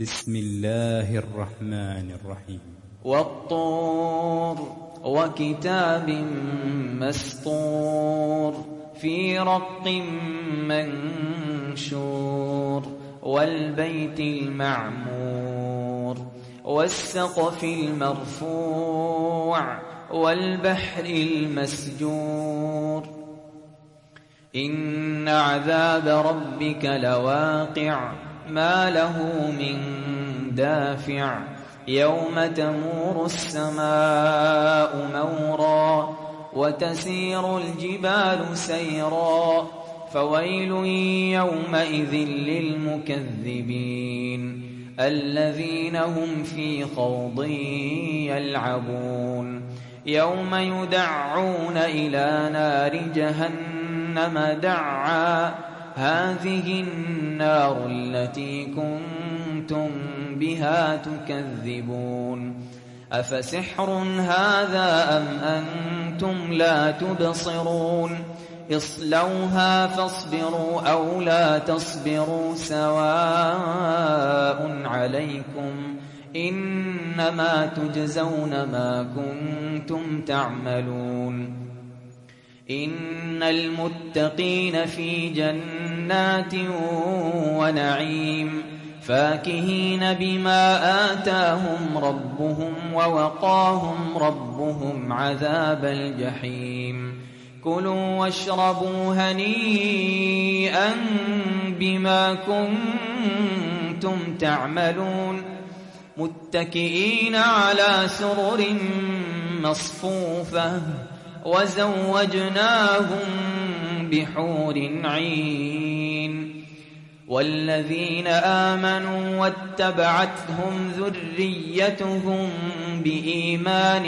بسم الله الرحمن الرحيم. والطور وكتاب مسطور في رق منشور والبيت المعمور والسقف المرفوع والبحر المسجور إن عذاب ربك لواقع ما له من دافع يوم تمور السماء مورا وتسير الجبال سيرا فويل يومئذ للمكذبين الذين هم في خوض يلعبون يوم يدعون إلى نار جهنم دعا هذه النار التي كنتم بها تكذبون أفسحر هذا أم أنتم لا تبصرون اصلوها فاصبروا أو لا تصبروا سواء عليكم إنما تجزون ما كنتم تعملون إن المتقين في جنات ونعيم فاكهين بما آتاهم ربهم ووقاهم ربهم عذاب الجحيم كلوا واشربوا هنيئا بما كنتم تعملون متكئين على سرر مصفوفة وزوجناهم بحور عين والذين آمنوا واتبعتهم ذريتهم بإيمان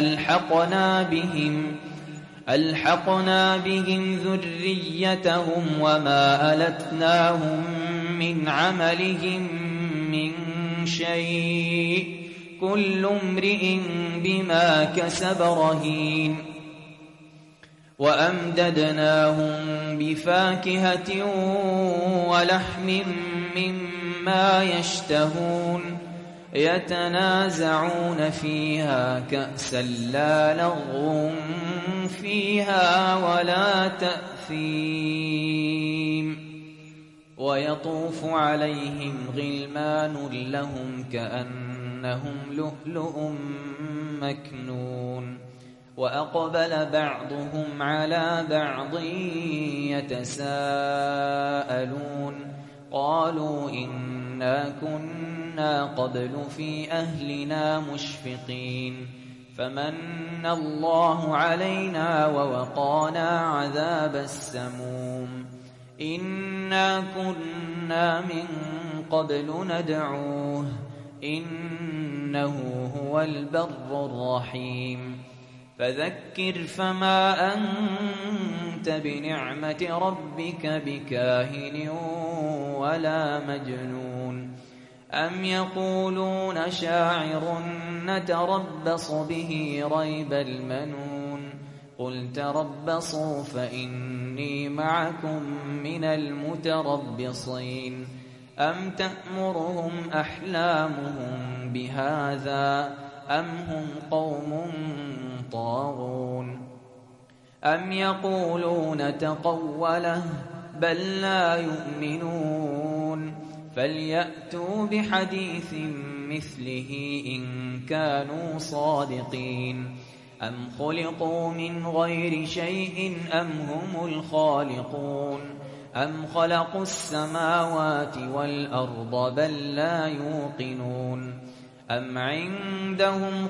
ألحقنا بهم ذريتهم وما ألتناهم من عملهم من شيء كل امرئ بما كسب رهين وأمددناهم بفاكهة ولحم مما يشتهون يتنازعون فيها كأسا لا لغو فيها ولا تأثيم ويطوف عليهم غلمان لهم كأنهم لؤلؤ مكنون وأقبل بعضهم على بعض يتساءلون قالوا إنا كنا قبل في أهلنا مشفقين فمن الله علينا ووقانا عذاب السموم إنا كنا من قبل ندعوه إنه هو البر الرحيم فذكر فما أنت بنعمة ربك بكاهن ولا مجنون أم يقولون شاعر نتربص به ريب المنون قل تربصوا فإني معكم من المتربصين أم تأمرهم أحلامهم بهذا أم هم قوم طاغون أم يقولون تقوله بل لا يؤمنون فليأتوا بحديث مثله إن كانوا صادقين أم خلقوا من غير شيء أم هم الخالقون أم خلقوا السماوات والأرض بل لا يوقنون أم عندهم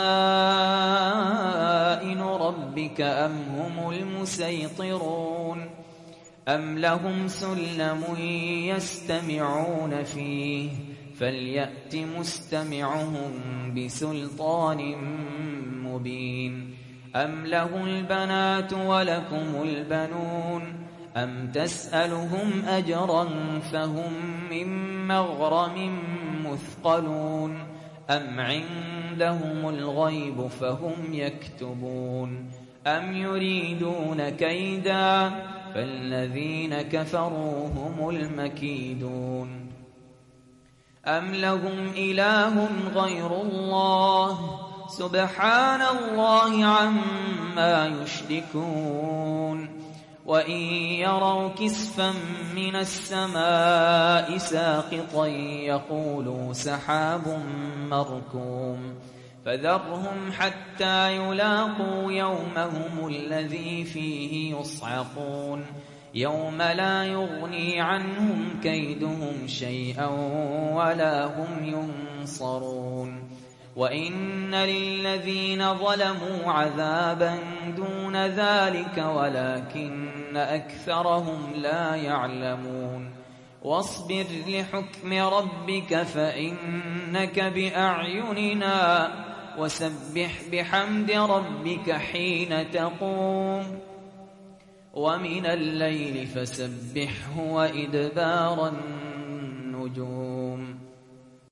خزائن ربك أم هم المسيطرون أم لهم سلم يستمعون فيه فليأت مستمعهم بسلطان مبين أم له البنات ولكم البنون أم تسألهم أجرا فهم من مغرم مثقلون أم عندهم الغيب فهم يكتبون أم يريدون كيدا فالذين كفروا هم المكيدون أم لهم إله غير الله سبحان الله عما يشركون وإن يروا كسفا من السماء ساقطا يقولوا سحاب مركوم فذرهم حتى يلاقوا يومهم الذي فيه يصعقون يوم لا يغني عنهم كيدهم شيئا ولا هم ينصرون وإن للذين ظلموا عذابا دون ذلك ولكن أكثرهم لا يعلمون واصبر لحكم ربك فإنك بأعيننا وسبح بحمد ربك حين تقوم ومن الليل فسبحه وإدبار النجوم